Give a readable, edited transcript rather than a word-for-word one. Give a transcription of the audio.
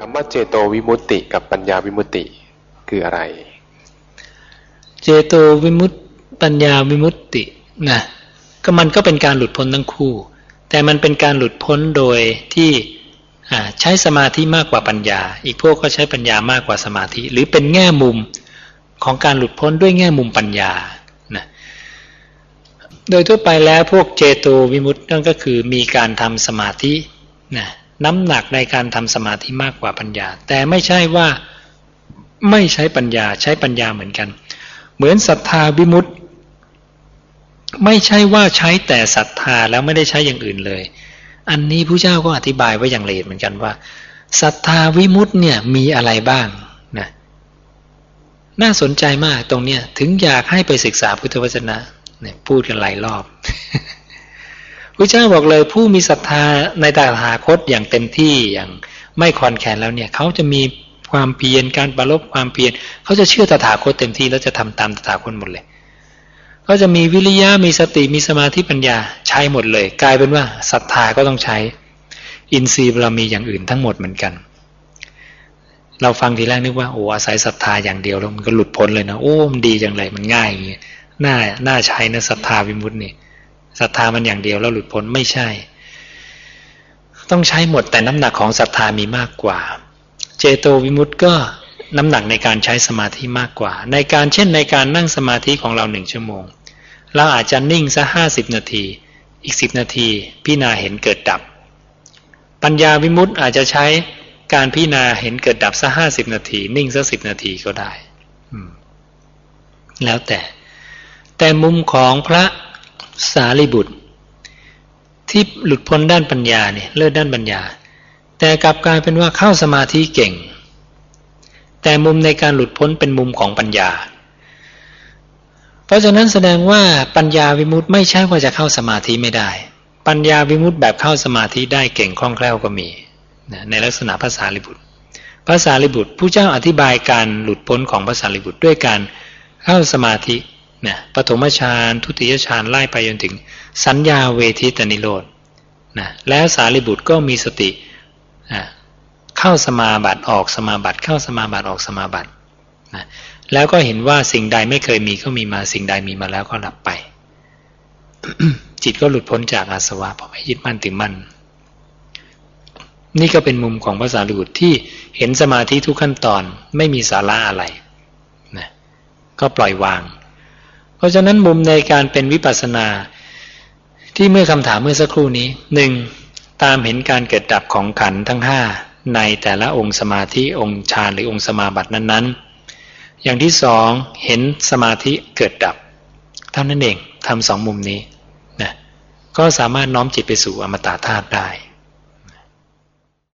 คำว่าเจโตวิมุตติกับปัญญาวิมุตติคืออะไรเจโตวิมุตติปัญญาวิมุตตินะก็มันก็เป็นการหลุดพ้นทั้งคู่แต่มันเป็นการหลุดพ้นโดยที่ใช้สมาธิมากกว่าปัญญาอีกพวกก็ใช้ปัญญามากกว่าสมาธิหรือเป็นแง่มุมของการหลุดพ้นด้วยแง่มุมปัญญานะโดยทั่วไปแล้วพวกเจโตวิมุตตินั่นก็คือมีการทำสมาธินะน้ำหนักในการทำสมาธิมากกว่าปัญญาแต่ไม่ใช่ว่าไม่ใช้ปัญญาใช้ปัญญาเหมือนกันเหมือนศรัทธาวิมุตติไม่ใช่ว่าใช้แต่ศรัทธาแล้วไม่ได้ใช้อย่างอื่นเลยอันนี้พระเจ้าก็อธิบายไว้อย่างละเอียดเหมือนกันว่าศรัทธาวิมุตติเนี่ยมีอะไรบ้างนะน่าสนใจมากตรงเนี้ยถึงอยากให้ไปศึกษาพุทธวจนะเนี่ยพูดกันหลายรอบ พระเจ้าบอกเลยผู้มีศรัทธาในตถาคตอย่างเต็มที่อย่างไม่คลอนแคลนแล้วเนี่ยเขาจะมีความเพียรการประลบความเพียรเขาจะเชื่อตถาคตเต็มที่แล้วจะทำตามตถาคตหมดเลยก็จะมีวิริยะมีสติมีสมาธิปัญญาใช้หมดเลยกลายเป็นว่าศรัทธาก็ต้องใช้อินทรีย์บารมีอย่างอื่นทั้งหมดเหมือนกันเราฟังทีแรกนึกว่าโอ้อาศัยศรัทธาอย่างเดียวแล้วมันก็หลุดพ้นเลยนะโอ้มันดีจังเลยมันง่ายอย่างเงี้ยน่าใช้นะศรัทธาวิมุตตินี่ศรัทธามันอย่างเดียวแล้วหลุดพ้นไม่ใช่ต้องใช้หมดแต่น้ำหนักของศรัทธามีมากกว่าเจโตวิมุตติก็น้ำหนักในการใช้สมาธิมากกว่าในการเช่นในการนั่งสมาธิของเรา1 ชั่วโมงเราอาจจะนิ่งซะ50 นาทีอีก10 นาทีพิจารณาเห็นเกิดดับปัญญาวิมุตติอาจจะใช้การพิจารณาเห็นเกิดดับซะ50 นาทีนิ่งซะ10 นาทีก็ได้แล้วแต่มุมของพระสารีบุตรที่หลุดพ้นด้านปัญญาเนี่ยเลิศด้านปัญญาแต่กลับกลายเป็นว่าเข้าสมาธิเก่งแต่มุมในการหลุดพ้นเป็นมุมของปัญญาเพราะฉะนั้นแสดงว่าปัญญาวิมุตติไม่ใช่ว่าจะเข้าสมาธิไม่ได้ปัญญาวิมุตติแบบเข้าสมาธิได้เก่งคล่องแคล่วก็มีในลักษณะพระสารีบุตรผู้เจ้าอธิบายการหลุดพ้นของพระสารีบุตรด้วยการเข้าสมาธิปฐมฌานทุติยฌานไล่ไปจนถึงสัญญาเวทิตนิโรธแล้วสารีบุตรก็มีสติเข้าสมาบัติออกสมาบัติเข้าสมาบัติออกสมาบัติแล้วก็เห็นว่าสิ่งใดไม่เคยมีก็มีมาสิ่งใดมีมาแล้วก็ดับไป จิตก็หลุดพ้นจากอาสวะเพราะไม่ยึดมั่นถือมั่นนี่ก็เป็นมุมของพระสารีบุตรที่เห็นสมาธิทุกขั้นตอนไม่มีสาระอะไรนะก็ปล่อยวางเพราะฉะนั้นมุมในการเป็นวิปัสสนาที่เมื่อคำถามเมื่อสักครู่นี้1ตามเห็นการเกิดดับของขันธ์ทั้ง5ในแต่ละองค์สมาธิองค์ฌานหรือองค์สมาบัตินั้นๆอย่างที่2เห็นสมาธิเกิดดับเท่านั้นเองทำ2 มุมนี้นะก็สามารถน้อมจิตไปสู่อมตะธาตุได้